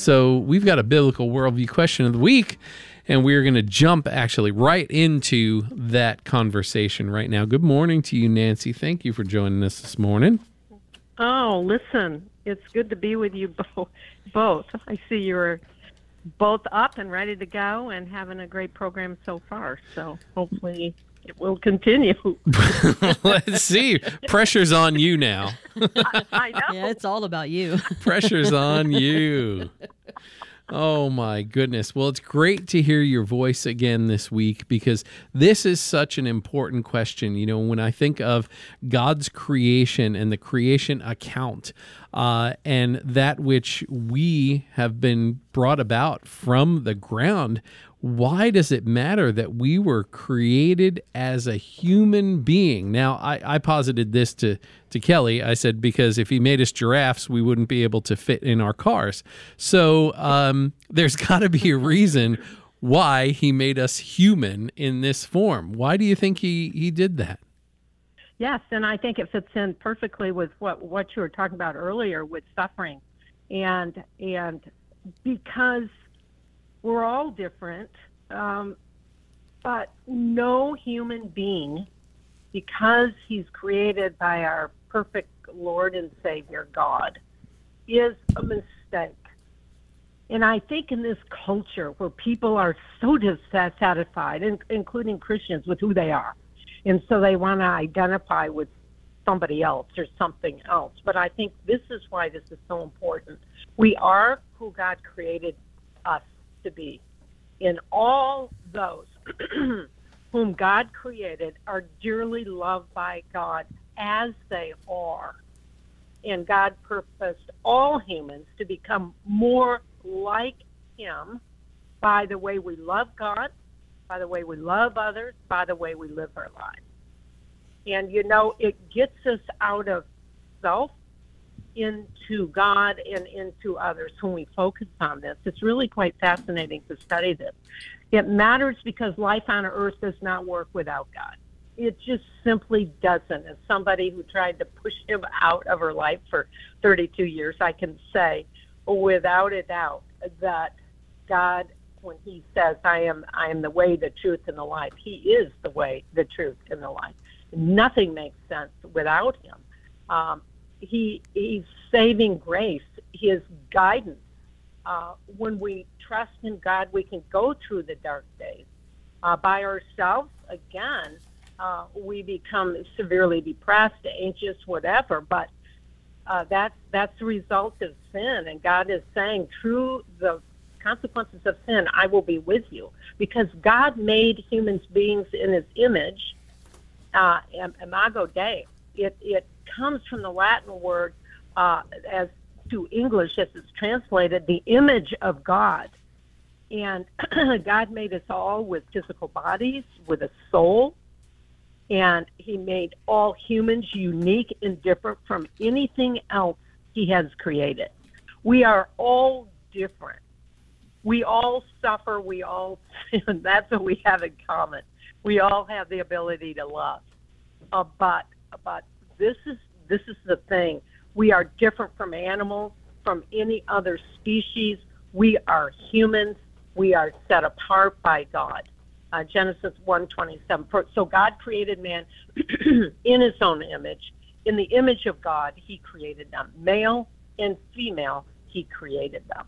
So we've got a biblical worldview question of the week, and we're going to jump actually right into that conversation right now. Good morning to you, Nancy. Thank you for joining us this morning. Oh, listen, it's good to be with you both. I see you're both up and ready to go and having a great program so far. So hopefully it will continue. Let's see. Pressure's on you now. I know. Yeah, it's all about you. Pressure's on you. Oh, my goodness. Well, it's great to hear your voice again this week because this is such an important question. You know, when I think of God's creation and the creation account and that which we have been brought about from the ground, why does it matter that we were created as a human being? Now, I posited this to Kelly. I said, because if he made us giraffes, we wouldn't be able to fit in our cars. So there's got to be a reason why he made us human in this form. Why do you think he did that? Yes, and I think it fits in perfectly with what you were talking about earlier with suffering. And because we're all different, but no human being, because he's created by our perfect Lord and Savior God, is a mistake. And I think in this culture where people are so dissatisfied, including Christians, with who they are, and so they want to identify with somebody else or something else. But I think this is why this is so important. We are who God created us to be. And all those whom God created are dearly loved by God as they are. And God purposed all humans to become more like him by the way we love God, by the way we love others, by the way we live our lives. And, you know, it gets us out of self into God and into others when we focus on this. It's really quite fascinating to study this. It matters because life on earth does not work without God. It just simply doesn't. As somebody who tried to push him out of her life for 32 years, I can say without a doubt that God, when he says, I am the way, the truth, and the life, he is the way, the truth, and the life. Nothing makes sense without him. He's saving grace, his guidance. When we trust in God, we can go through the dark days. By ourselves, again, we become severely depressed, anxious, whatever. But that's the result of sin. And God is saying, through the consequences of sin, I will be with you. Because God made human beings in his image, imago Dei. It comes from the Latin word as to English as it's translated, the image of God. And God made us all with physical bodies, with a soul, and he made all humans unique and different from anything else he has created. We are all different. We all suffer, we all sin. That's what we have in common. We all have the ability to love. But this is the thing. We are different from animals, from any other species. We are humans. We are set apart by God. Genesis 1:27. So God created man in his own image. In the image of God, he created them. Male and female, he created them.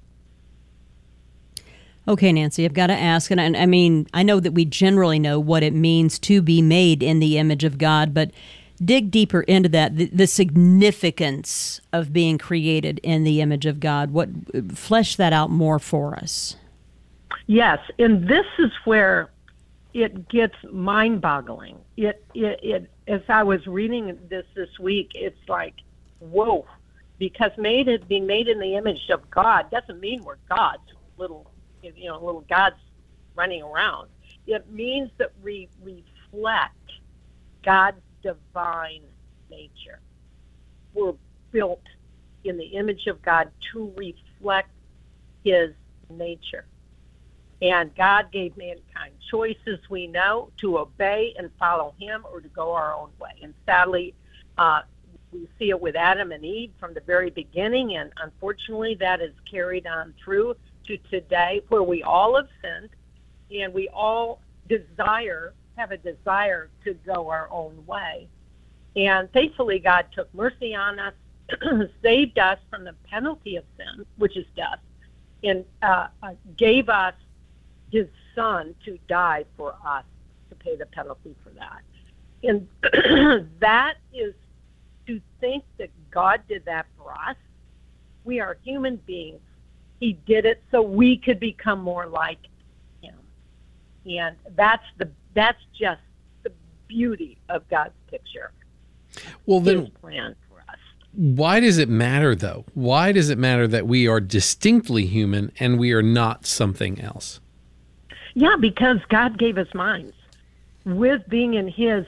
Okay, Nancy, I've got to ask, and I mean, I know that we generally know what it means to be made in the image of God, but dig deeper into that, the significance of being created in the image of God. Flesh that out more for us. Yes, and this is where it gets mind-boggling. It as I was reading this week, it's like, whoa, because being made in the image of God doesn't mean we're God's little gods running around. It means that we reflect God's divine nature. We're built in the image of God to reflect his nature. And God gave mankind choices, we know, to obey and follow him or to go our own way. And sadly, We see it with Adam and Eve from the very beginning, and unfortunately that is carried on through to today, where we all have sinned, and we all have a desire to go our own way. And thankfully, God took mercy on us, saved us from the penalty of sin, which is death, and gave us his Son to die for us, to pay the penalty for that. And that is, to think that God did that for us. We are human beings. He did it so we could become more like him. And that's just the beauty of God's picture. Well, then, his plan for us. Why does it matter, though? Why does it matter that we are distinctly human and we are not something else? Yeah, because God gave us minds. With being in his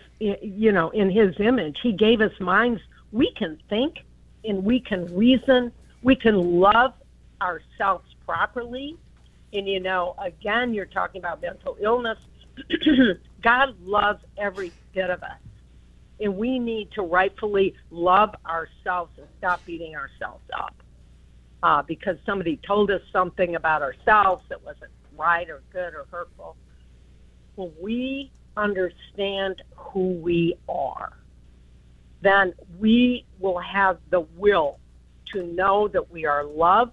image, he gave us minds. We can think and we can reason. We can love ourselves properly. And, again, you're talking about mental illness. God loves every bit of us. And we need to rightfully love ourselves and stop beating ourselves up. Because somebody told us something about ourselves that wasn't right or good or hurtful. When we understand who we are, then we will have the will to know that we are loved.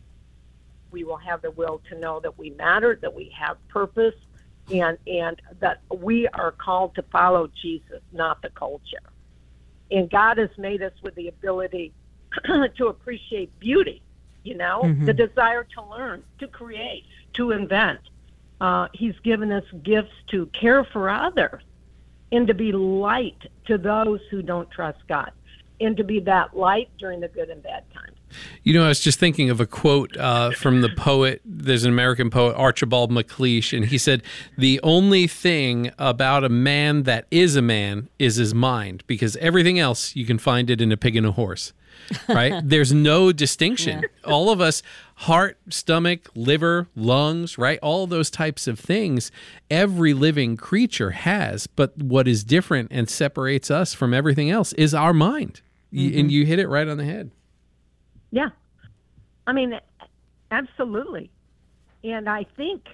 We will have the will to know that we matter, that we have purpose, and that we are called to follow Jesus, not the culture. And God has made us with the ability to appreciate beauty, the desire to learn, to create, to invent. He's given us gifts to care for others and to be light to those who don't trust God, and to be that light during the good and bad times. I was just thinking of a quote from the poet. There's an American poet, Archibald MacLeish, and he said, "The only thing about a man that is a man is his mind, because everything else you can find it in a pig and a horse." Right? There's no distinction. Yeah. All of us, heart, stomach, liver, lungs, right? All those types of things every living creature has. But what is different and separates us from everything else is our mind. And you hit it right on the head. Yeah. I mean, absolutely. And I think,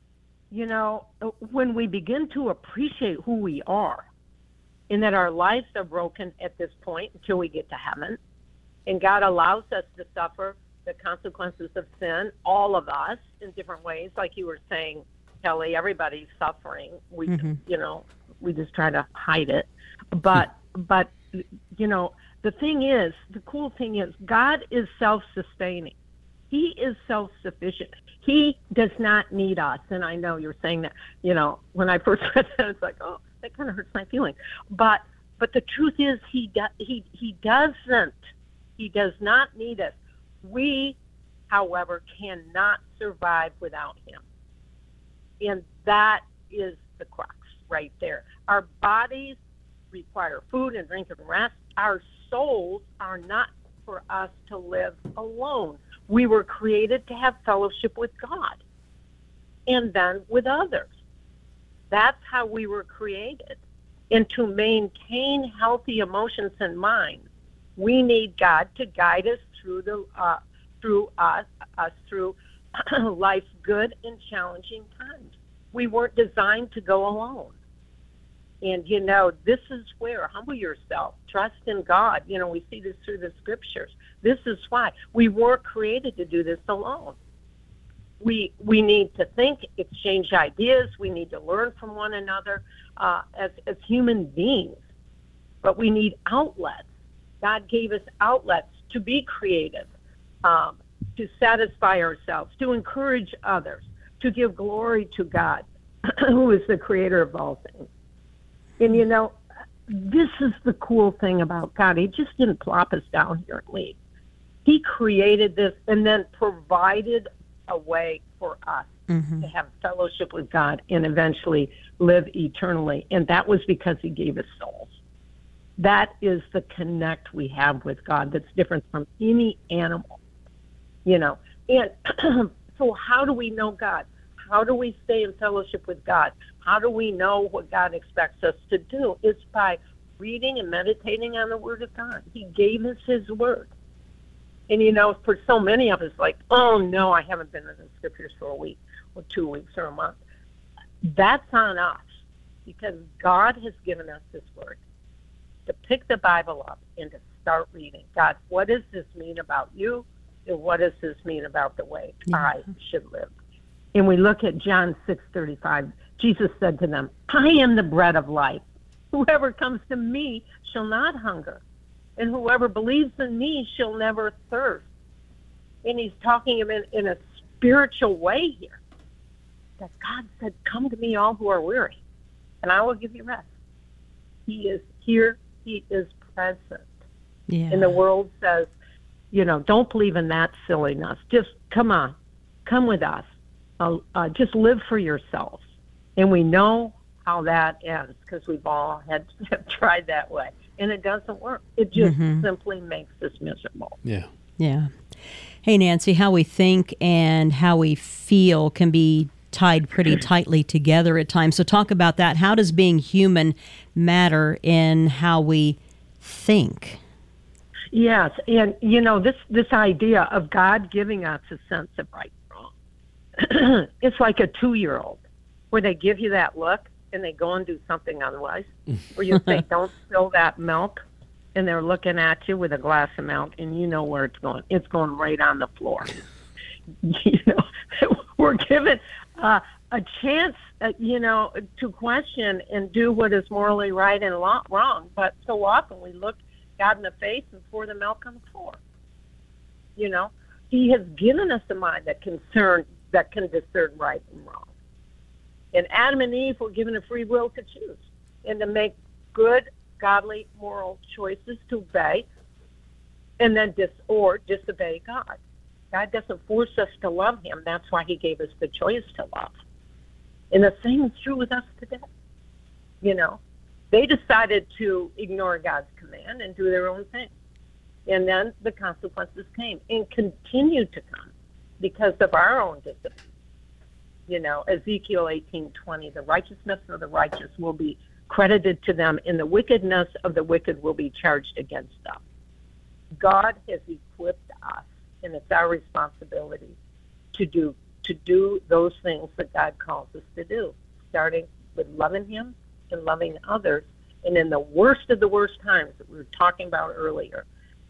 when we begin to appreciate who we are, and that our lives are broken at this point until we get to heaven, and God allows us to suffer the consequences of sin, all of us, in different ways. Like you were saying, Kelly, everybody's suffering. We, we just try to hide it. But the thing is, the cool thing is, God is self-sustaining. He is self-sufficient. He does not need us. And I know you're saying that, when I first read that, it's like, oh, that kind of hurts my feelings. But the truth is, he doesn't. He does not need us. We, however, cannot survive without him. And that is the crux right there. Our bodies require food and drink and rest. Our souls are not for us to live alone. We were created to have fellowship with God and then with others. That's how we were created. And to maintain healthy emotions and minds, we need God to guide us through through life's good and challenging times. We weren't designed to go alone. And, this is where, humble yourself, trust in God. We see this through the scriptures. This is why we weren't created to do this alone. We need to think, exchange ideas. We need to learn from one another as human beings. But we need outlets. God gave us outlets to be creative, to satisfy ourselves, to encourage others, to give glory to God, who is the creator of all things. And, this is the cool thing about God. He just didn't plop us down here and leave. He created this and then provided a way for us to have fellowship with God and eventually live eternally. And that was because he gave us souls. That is the connect we have with God that's different from any animal, And so how do we know God? How do we stay in fellowship with God? How do we know what God expects us to do? It's by reading and meditating on the Word of God. He gave us His Word. And, you know, for so many of us, like, oh, no, I haven't been in the Scriptures for a week or 2 weeks or a month. That's on us, because God has given us His Word to pick the Bible up and to start reading. God, what does this mean about you? And what does this mean about the way I should live? And we look at John 6:35. Jesus said to them, I am the bread of life. Whoever comes to me shall not hunger, and whoever believes in me shall never thirst. And he's talking in a spiritual way here. That God said, come to me all who are weary, and I will give you rest. He is here. He is present. Yeah. And the world says, you know, don't believe in that silliness. Just come on. Come with us. Just live for yourselves. And we know how that ends, because we've all have tried that way. And it doesn't work. It just simply makes us miserable. Yeah. Yeah. Hey, Nancy, how we think and how we feel can be tied pretty tightly together at times. So talk about that. How does being human matter in how we think? Yes. And, you know, this idea of God giving us a sense of right and wrong, it's like a 2-year-old where they give you that look and they go and do something otherwise, where you say, don't spill that milk, and they're looking at you with a glass of milk, and you know where it's going. It's going right on the floor. You know, we're given a chance, you know, to question and do what is morally right and wrong, but so often we look God in the face and pour the milk on the floor. You know, He has given us a mind that can discern right and wrong. And Adam and Eve were given a free will to choose and to make good, godly, moral choices to obey, and then disobey God. God doesn't force us to love Him. That's why He gave us the choice to love. And the same is true with us today. You know, they decided to ignore God's command and do their own thing. And then the consequences came and continue to come because of our own discipline. You know, Ezekiel 18:20, the righteousness of the righteous will be credited to them, and the wickedness of the wicked will be charged against them. God has equipped us, and it's our responsibility to do those things that God calls us to do, starting with loving Him and loving others, and in the worst of the worst times that we were talking about earlier,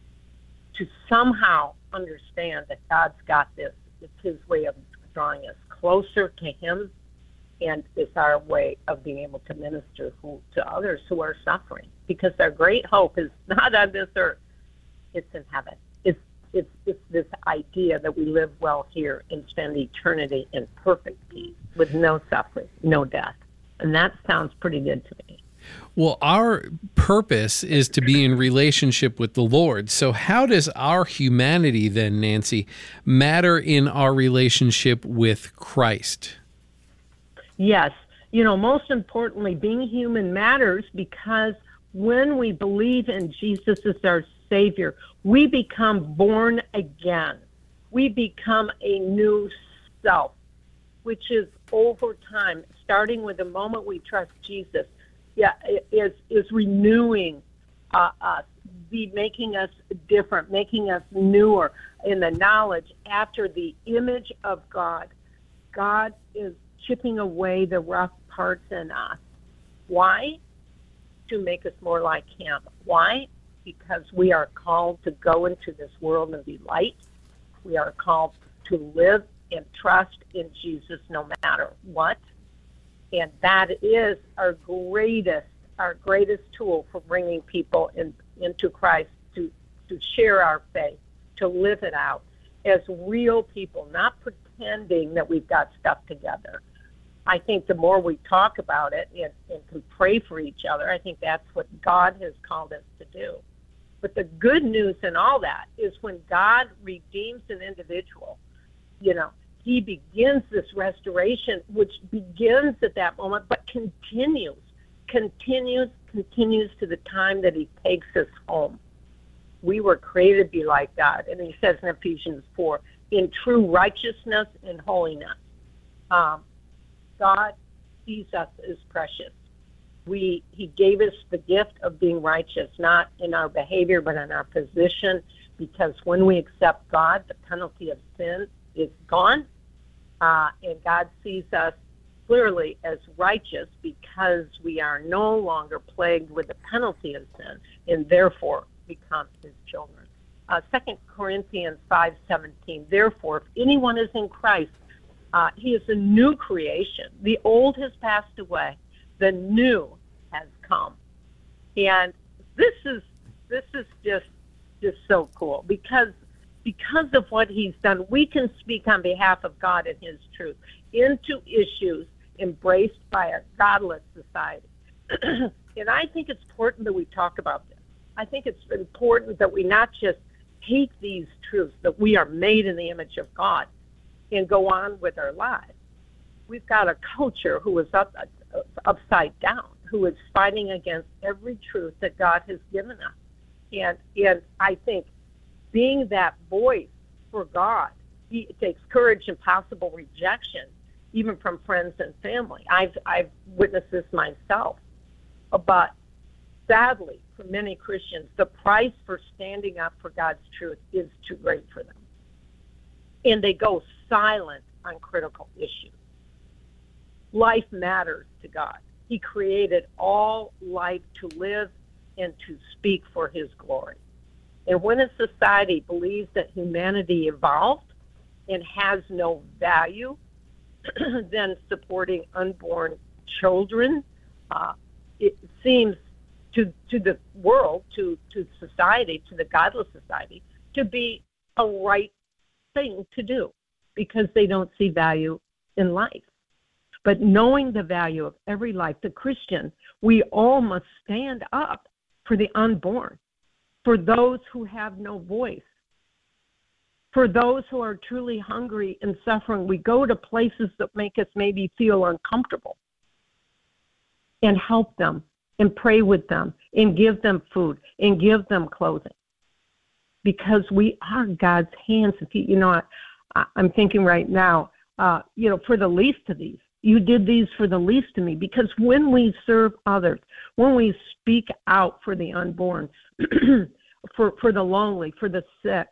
to somehow understand that God's got this. It's His way of drawing us closer to Him, and it's our way of being able to minister to others who are suffering, because our great hope is not on this earth, it's in heaven. It's this idea that we live well here and spend eternity in perfect peace with no suffering, no death. And that sounds pretty good to me. Well, our purpose is to be in relationship with the Lord. So how does our humanity then, Nancy, matter in our relationship with Christ? Yes. You know, most importantly, being human matters because when we believe in Jesus as our Savior, we become born again. We become a new self, which is over time, starting with the moment we trust Jesus. Is renewing us, making us different, making us newer in the knowledge after the image of God. God is chipping away the rough parts in us. Why? To make us more like Him. Why? Because we are called to go into this world and be light. We are called to live and trust in Jesus no matter what. And that is our greatest tool for bringing people into Christ, to share our faith, to live it out as real people, not pretending that we've got stuff together. I think the more we talk about it and can pray for each other, I think that's what God has called us to do. But the good news in all that is when God redeems an individual, you know, He begins this restoration, which begins at that moment, but continues to the time that He takes us home. We were created to be like God. And He says in Ephesians 4, in true righteousness and holiness. God sees us as precious. He gave us the gift of being righteous, not in our behavior, but in our position, because when we accept God, the penalty of sin is gone, and God sees us clearly as righteous because we are no longer plagued with the penalty of sin, and therefore become his children. 2 Corinthians 5:17, therefore, if anyone is in Christ, he is a new creation. The old has passed away. The new has come. And this is just so cool because of what he's done. We can speak on behalf of God and his truth into issues embraced by a godless society. And I think it's important that we talk about this. I think it's important that we not just take these truths, that we are made in the image of God, and go on with our lives. We've got a culture who is upside down, who is fighting against every truth that God has given us. And I think being that voice for God, it takes courage and possible rejection, even from friends and family. I've witnessed this myself. But sadly, for many Christians, the price for standing up for God's truth is too great for them. And they go silent on critical issues. Life matters to God. He created all life to live and to speak for his glory. And when a society believes that humanity evolved and has no value, then supporting unborn children, it seems to the world, to society, to the godless society, to be a right thing to do because they don't see value in life. But knowing the value of every life, the Christian, we all must stand up for the unborn, for those who have no voice, for those who are truly hungry and suffering. We go to places that make us maybe feel uncomfortable and help them and pray with them and give them food and give them clothing because we are God's hands. I'm thinking right now, for the least of these, you did these for the least of me, because when we serve others, when we speak out for the unborn, for the lonely, for the sick,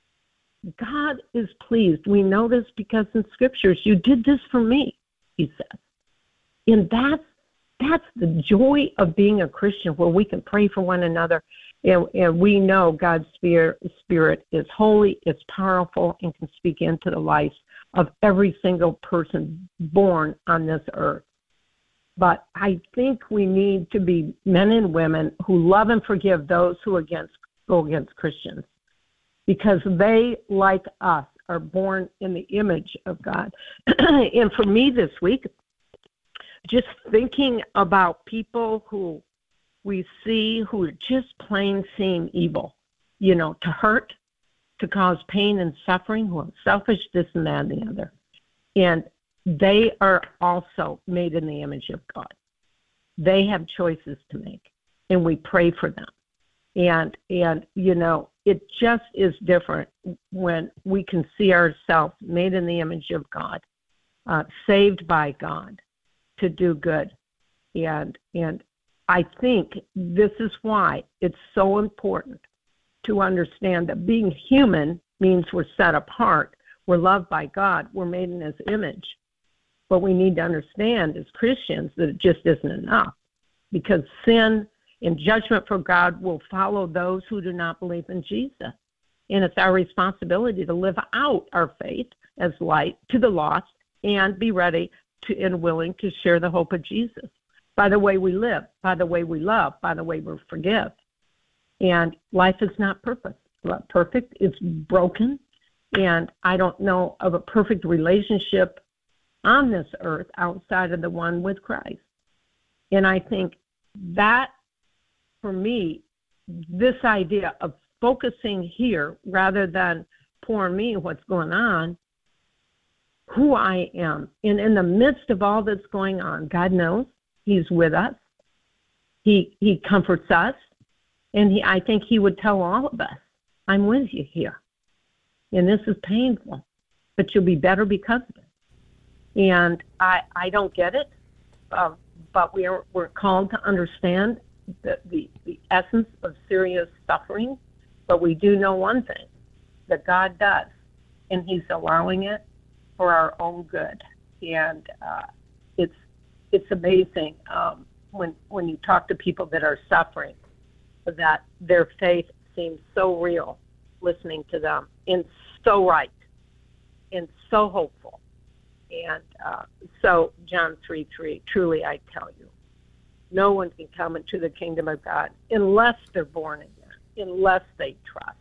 God is pleased. We know this because in scriptures, you did this for me, he says. And that's the joy of being a Christian, where we can pray for one another, and we know God's Spirit is holy, is powerful, and can speak into the life of every single person born on this earth. But I think we need to be men and women who love and forgive those who go against Christians, because they, like us, are born in the image of God. And for me this week, just thinking about people who we see who just plain seem evil, to hurt, to cause pain and suffering, who are selfish, this and that and the other. And they are also made in the image of God. They have choices to make, and we pray for them. And it just is different when we can see ourselves made in the image of God, saved by God to do good. And I think this is why it's so important to understand that being human means we're set apart, we're loved by God, we're made in his image. But we need to understand as Christians that it just isn't enough, because sin and judgment for God will follow those who do not believe in Jesus. And it's our responsibility to live out our faith as light to the lost and be ready and willing to share the hope of Jesus by the way we live, by the way we love, by the way we forgive. And life is not perfect. It's broken. And I don't know of a perfect relationship on this earth outside of the one with Christ. And I think that, for me, this idea of focusing here rather than poor me, what's going on, who I am. And in the midst of all that's going on, God knows he's with us. He comforts us. And I think he would tell all of us, I'm with you here. And this is painful, but you'll be better because of it. And I don't get it, but we're called to understand the essence of serious suffering. But we do know one thing, that God does, and He's allowing it for our own good. And it's amazing when you talk to people that are suffering, that their faith seems so real, listening to them, and so right, and so hopeful. And so John 3:3, truly I tell you, no one can come into the kingdom of God unless they're born again, unless they trust.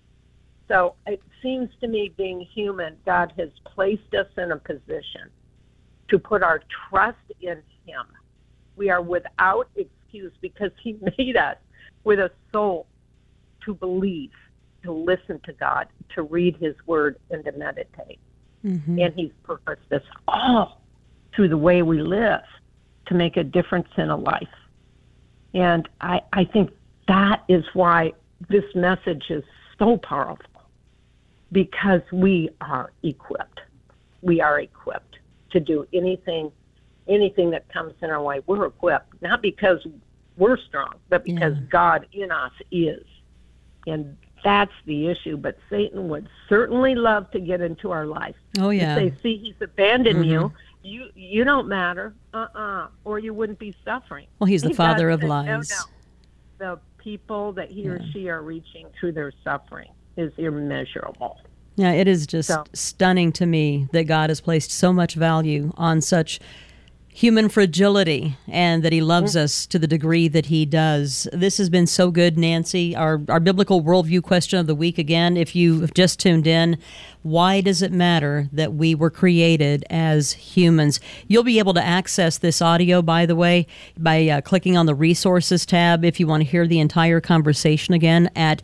So it seems to me, being human, God has placed us in a position to put our trust in Him. We are without excuse because He made us with a soul to believe, to listen to God, to read His Word, and to meditate. Mm-hmm. And He's purposed us all through the way we live to make a difference in a life. And I think that is why this message is so powerful, because we are equipped. We are equipped to do anything that comes in our way. We're equipped, not because we're strong, but because God in us is. And that's the issue. But Satan would certainly love to get into our life. Oh, yeah. Say, see, he's abandoned you. You don't matter. Or you wouldn't be suffering. Well, he's the father of lies. No. The people that he or she are reaching through their suffering is immeasurable. Yeah, it is just stunning to me that God has placed so much value on such human fragility, and that He loves us to the degree that He does. This has been so good, Nancy. Our biblical worldview question of the week, again, if you have just tuned in, why does it matter that we were created as humans? You'll be able to access this audio, by the way, by clicking on the resources tab if you want to hear the entire conversation again at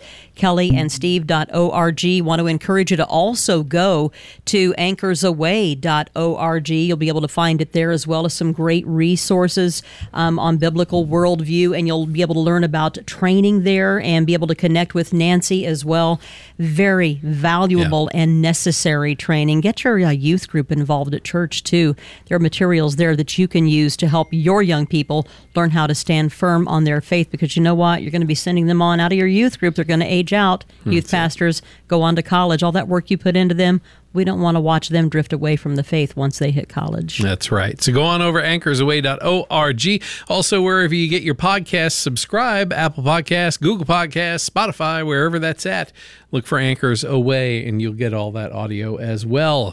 kellyandsteve.org. Want to encourage you to also go to anchorsaway.org. You'll be able to find it there, as well as some great resources on biblical worldview, and you'll be able to learn about training there and be able to connect with Nancy as well. Very valuable and necessary training. Get your youth group involved at church too. There are materials there that you can use to help your young people learn how to stand firm on their faith, because you know what? You're going to be sending them on out of your youth group. They're going to age out. Youth pastors go on to college. All that work you put into them, we don't want to watch them drift away from the faith once they hit college. That's right. So go on over anchorsaway.org. Also, wherever you get your podcasts, subscribe. Apple Podcasts, Google Podcasts, Spotify, wherever that's at. Look for Anchors Away, and you'll get all that audio as well.